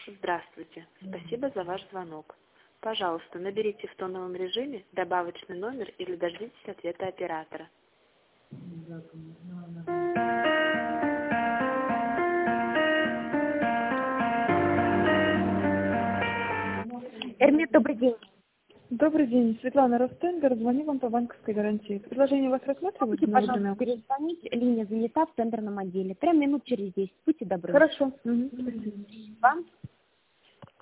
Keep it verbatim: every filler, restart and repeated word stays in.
Здравствуйте. Спасибо за ваш звонок. Пожалуйста, наберите в тоновом режиме добавочный номер или дождитесь ответа оператора. Эрмит, добрый день. Добрый день, Светлана Ростендер, звоню вам по банковской гарантии. Предложение вас рассматривают Можете, в новое пожалуйста, время? перезвонить. Линия занята в центральном отделе. Прям минут через десять. Будьте добры. Хорошо. Угу. Спасибо. Вам?